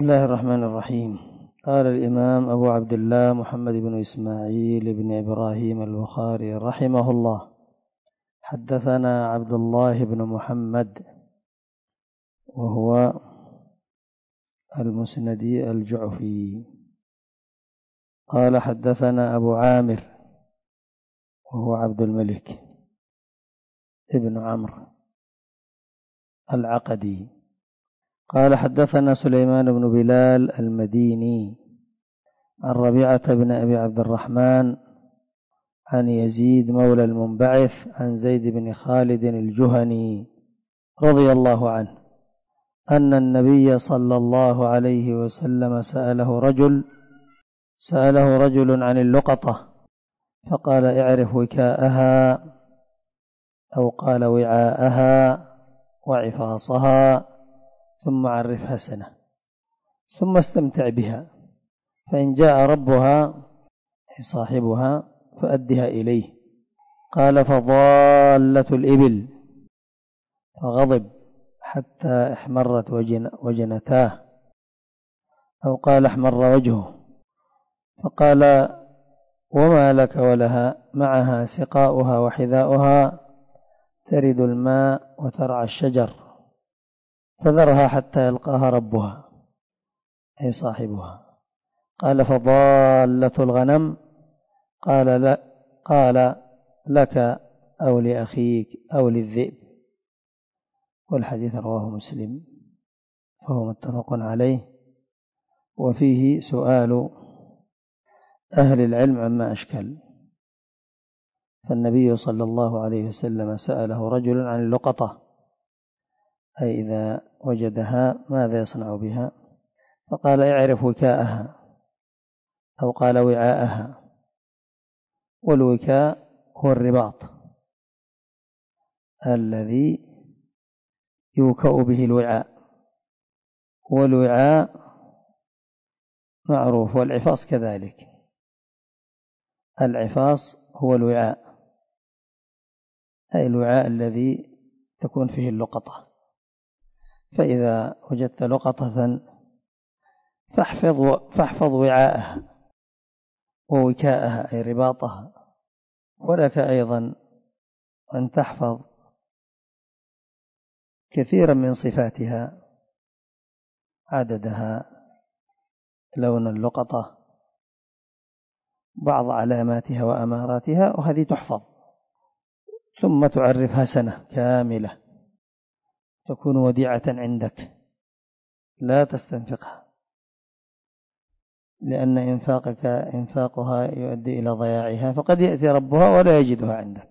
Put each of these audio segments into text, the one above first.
الله الرحمن الرحيم. قال الإمام أبو عبد الله محمد بن إسماعيل بن إبراهيم البخاري رحمه الله: حدثنا عبد الله بن محمد وهو المسندي الجعفي قال حدثنا أبو عامر وهو عبد الملك ابن عمرو العقدي قال حدثنا سليمان بن بلال المديني عن ربيعة بن أبي عبد الرحمن عن يزيد مولى المنبعث عن زيد بن خالد الجهني رضي الله عنه أن النبي صلى الله عليه وسلم سأله رجل عن اللقطة فقال: اعرف وكاءها، أو قال: وعاءها وعفاصها، ثم عرفها سنة، ثم استمتع بها، فإن جاء ربها صاحبها فأدها إليه. قال: فضالة الإبل، فغضب حتى احمرت وجنتاه، أو قال: احمر وجهه، فقال: وما لك ولها؟ معها سقاؤها وحذاؤها، ترد الماء وترعى الشجر، فذرها حتى يلقاها ربها أي صاحبها. قال: فضالة الغنم، قال: لك أو لأخيك أو للذئب. والحديث رواه مسلم، فهو متفق عليه، وفيه سؤال أهل العلم عما أشكل. فالنبي صلى الله عليه وسلم سأله رجل عن اللقطة، أي إذا وجدها ماذا يصنع بها؟ فقال: اعرف وكاءها، أو قال: وعاءها. والوكاء هو الرباط الذي يوكأ به الوعاء، والوعاء معروف، والعفاص كذلك. العفاص هو الوعاء، أي الوعاء الذي تكون فيه اللقطة. فإذا وجدت لقطة فاحفظ وعاءها ووكاءها أي رباطها. ولك أيضا أن تحفظ كثيرا من صفاتها، عددها، لون اللقطة، بعض علاماتها وأماراتها، وهذه تحفظ. ثم تعرفها سنة كاملة، تكون وديعة عندك لا تستنفقها، لأن إنفاقها يؤدي إلى ضياعها، فقد يأتي ربها ولا يجدها عندك،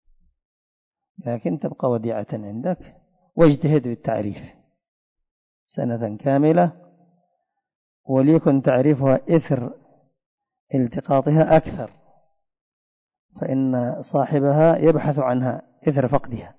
لكن تبقى وديعة عندك. واجتهد بالتعريف سنة كاملة، وليكن تعريفها إثر التقاطها أكثر، فإن صاحبها يبحث عنها إثر فقدها.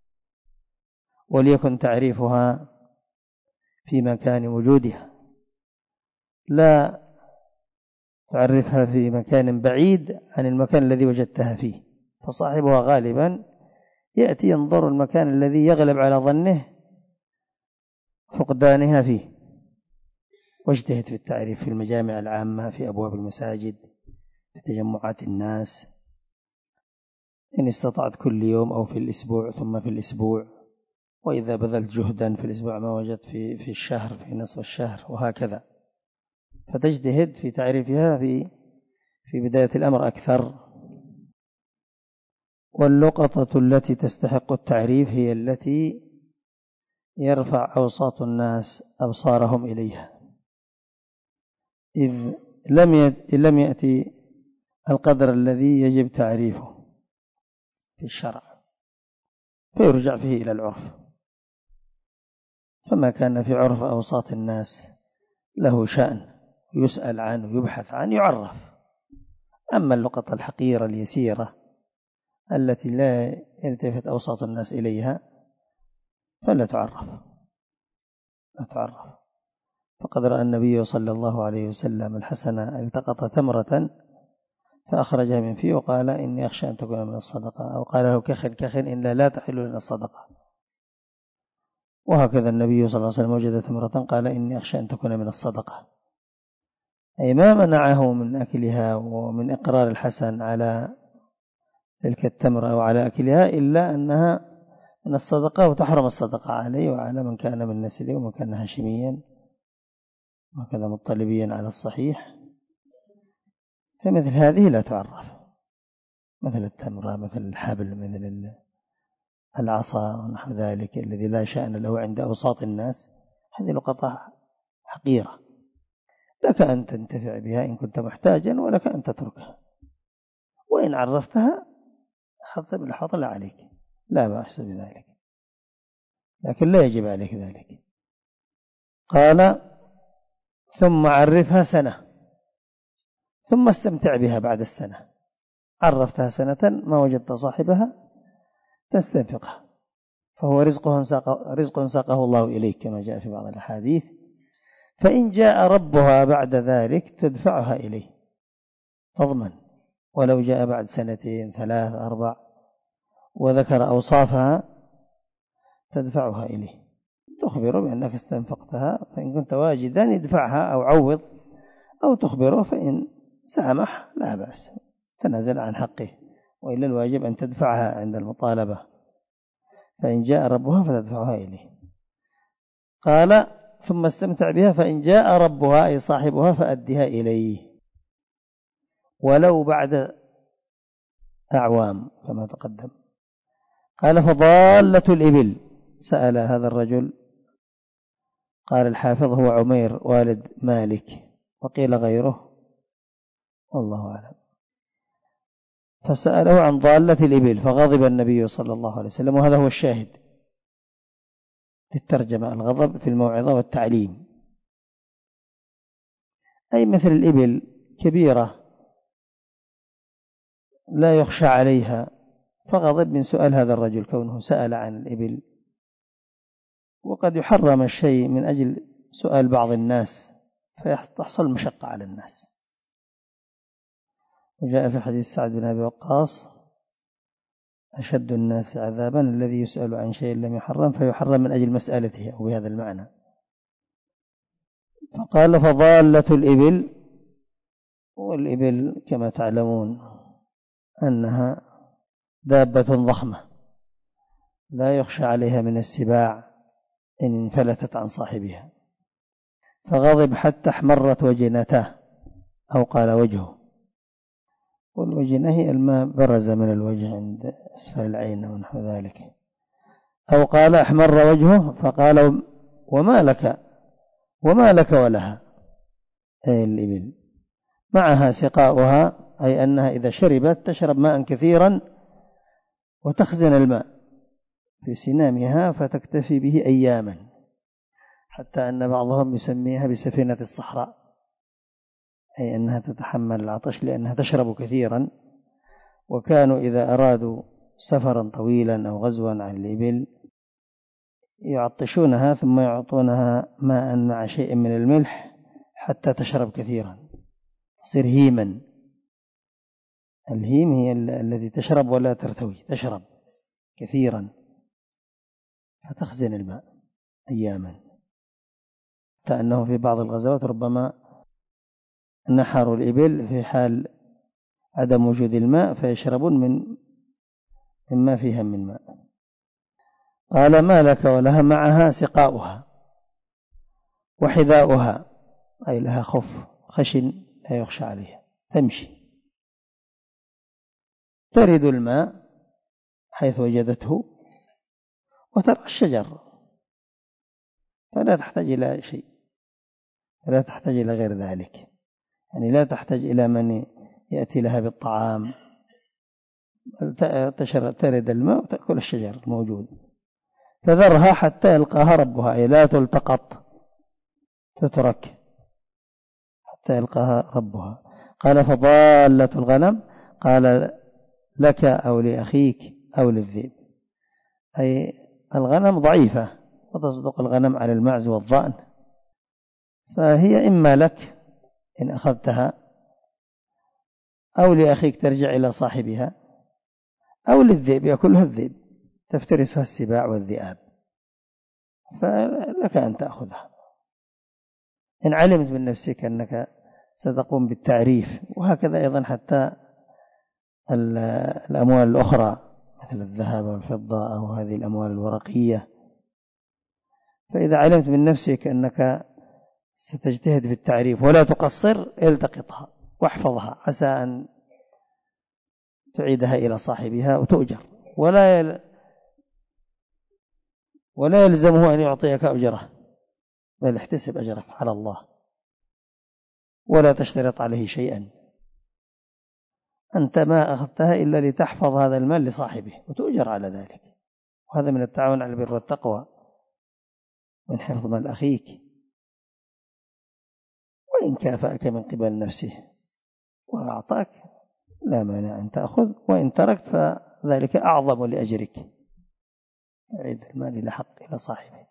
وليكن تعريفها في مكان وجودها، لا تعرفها في مكان بعيد عن المكان الذي وجدتها فيه، فصاحبها غالبا يأتي ينظر المكان الذي يغلب على ظنه فقدانها فيه. واجتهد في التعريف في المجامع العامة، في أبواب المساجد، في تجمعات الناس، إن استطعت كل يوم أو في الأسبوع، ثم في الأسبوع، وإذا بذلت جهدا في الأسبوع ما وجدت في الشهر، في نصف الشهر، وهكذا. فتجتهد في تعريفها في بداية الأمر أكثر. واللقطة التي تستحق التعريف هي التي يرفع أوساط الناس أبصارهم إليها، إذ لم يأتي القدر الذي يجب تعريفه في الشرع، فيرجع فيه إلى العرف. فما كان في عرف أوساط الناس له شأن يسأل عنه يبحث عنه يعرف. أما اللقطة الحقيرة اليسيرة التي لا يلتفت أوساط الناس إليها فلا تعرف. فقد رأى النبي صلى الله عليه وسلم الحسن التقط تمرة فأخرجها من فيه وقال: إني أخشى أن تكون من الصدقة، أو قال له: كخن إن لا تحل لنا الصدقة. وهكذا النبي صلى الله عليه وسلم وجد تمرة قال إني أخشى أن تكون من الصدقة، أي ما منعه من أكلها ومن إقرار الحسن على تلك التمرة أو على أكلها إلا أنها من الصدقة وتحرم الصدقة عليه وعلى من كان من نسله ومن كان هاشميا وكذا مطلبيا على الصحيح. فمثل هذه لا تعرف، مثل التمرة، مثل الحبل، مثل العصا ونحو ذلك الذي لا شأن له عند أوساط الناس، هذه لقطة حقيرة لك أن تنتفع بها إن كنت محتاجا، ولك أن تتركها، وإن عرفتها أخذت بالحظ عليك، لا بأس بذلك، لكن لا يجب عليك ذلك. قال ثم عرفها سنة ثم استمتع بها بعد السنة، عرفتها سنة ما وجدت صاحبها تستنفقها، فهو رزق ساقه الله إليك كما جاء في بعض الأحاديث. فإن جاء ربها بعد ذلك تدفعها إليه، تضمن، ولو جاء بعد 2 3 4 وذكر أوصافها تدفعها إليه، تخبره بأنك استنفقتها، فإن كنت واجدا يدفعها أو عوض، أو تخبره فإن سامح لا بأس، تنازل عن حقه، وإلا الواجب أن تدفعها عند المطالبة. فإن جاء ربها فتدفعها إليه. قال ثم استمتع بها، فإن جاء ربها أي صاحبها فأدها إليه ولو بعد أعوام كما تقدم. قال فضالة الإبل، سأل هذا الرجل، قال الحافظ هو عمير والد مالك، وقيل غيره والله أعلم، فسأله عن ضالة الإبل فغضب النبي صلى الله عليه وسلم، وهذا هو الشاهد للترجمة، الغضب في الموعظة والتعليم، أي مثل الإبل كبيرة لا يخشى عليها، فغضب من سؤال هذا الرجل كونه سأل عن الإبل، وقد يحرم الشيء من أجل سؤال بعض الناس فيحصل مشقة على الناس. وجاء في حديث سعد بن أبي وقاص أشد الناس عذابا الذي يسأل عن شيء لم يحرم فيحرم من أجل مسألته، أو بهذا المعنى. فقال فضالة الإبل، والإبل كما تعلمون أنها دابة ضخمة لا يخشى عليها من السباع إن انفلتت عن صاحبها، فغضب حتى احمرت وجنته، أو قال وجهه، والوجنة هي الماء برز من الوجه عند أسفل العين أو نحو ذلك، أو قال احمر وجهه، فقال وما لك ولها، أي الإبل معها سقاؤها، أي أنها إذا شربت تشرب ماء كثيرا وتخزن الماء في سنامها فتكتفي به أياما، حتى أن بعضهم يسميها بسفينة الصحراء، أي أنها تتحمل العطش لأنها تشرب كثيرا. وكانوا إذا أرادوا سفرا طويلا أو غزوا عن الإبل يعطشونها ثم يعطونها ماء مع شيء من الملح حتى تشرب كثيرا، تصير هيما. الهيم هي التي تشرب ولا ترتوي، تشرب كثيرا فتخزن الماء أياما، حتى أنه في بعض الغزوات ربما نحروا الإبل في حال عدم وجود الماء فيشربون مما فيها من ماء. قال ما لك ولها معها سقاؤها وحذاؤها، أي لها خف خشن لا يخشى عليها، تمشي ترد الماء حيث وجدته وترعى الشجر، فلا تحتاج إلى شيء، لا تحتاج إلى غير ذلك، يعني لا تحتاج إلى من يأتي لها بالطعام، ترد الماء وتأكل الشجر الموجود. فذرها حتى يلقاها ربها، أي لا تلتقط، تترك حتى يلقاها ربها. قال فضالة الغنم، قال لك أو لأخيك أو للذئب، أي الغنم ضعيفة وتصدق الغنم على المعز والضأن، فهي إما لك إن أخذتها، أو لأخيك ترجع إلى صاحبها، أو للذئب يأكلها الذئب، تفترسها السباع والذئاب. فلك أن تأخذها إن علمت من نفسك أنك ستقوم بالتعريف. وهكذا أيضا حتى الأموال الأخرى مثل الذهب والفضة أو هذه الأموال الورقية، فإذا علمت من نفسك أنك ستجتهد في التعريف ولا تقصر التقطها واحفظها، عسى أن تعيدها إلى صاحبها وتؤجر، ولا يلزمه أن يعطيك أجره، بل احتسب أجرك على الله ولا تشترط عليه شيئا. أنت ما أخذتها إلا لتحفظ هذا المال لصاحبه وتؤجر على ذلك، وهذا من التعاون على البر والتقوى، من حفظ مال أخيك. وإن كافأك من قبل نفسه وأعطاك لا مانع أن تأخذ، وإن تركت فذلك أعظم لأجرك، تعيد المال إلى حق إلى صاحبه.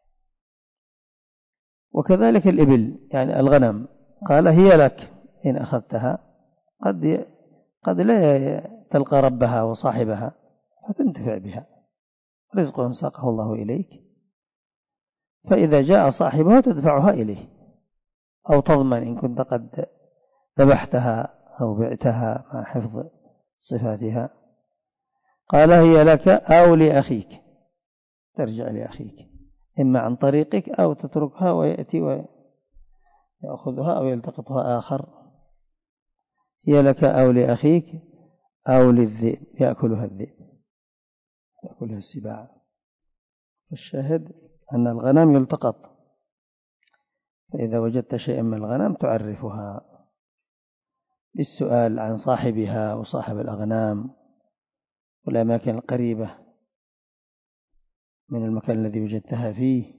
وكذلك الإبل يعني الغنم، قال هي لك إن أخذتها، قد لا تلقى ربها وصاحبها فتنتفع بها، رزق ساقه الله إليك، فإذا جاء صاحبها تدفعها إليه، أو تضمن إن كنت قد ذبحتها أو بعتها مع حفظ صفاتها. قال هي لك أو لأخيك، ترجع لأخيك إما عن طريقك أو تتركها ويأتي ويأخذها أو يلتقطها آخر. هي لك أو لأخيك أو للذئب يأكلها الذئب، تأكلها السباع. الشاهد أن الغنم يلتقط، فإذا وجدت شيئا من الغنم تعرفها بالسؤال عن صاحبها وصاحب الأغنام والأماكن القريبة من المكان الذي وجدتها فيه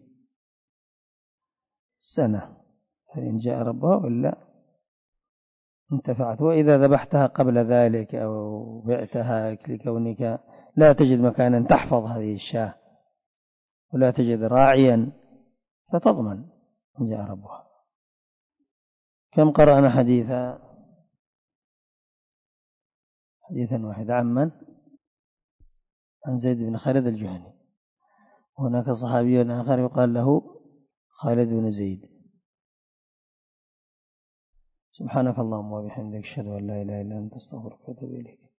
سنة، فإن جاء ربها وإلا انتفعت. وإذا ذبحتها قبل ذلك أو بعتها لكونك لا تجد مكانا تحفظ هذه الشاة ولا تجد راعيا فتضمن إن جاء ربها. كم قرأنا حديثا واحدا عن زيد بن خالد الجهني. هناك صحابي آخر يقال له خالد بن زيد. سبحانك اللهم وبحمدك أشهد أن لا إله إلا أنت أستغفرك وأتوب إليك.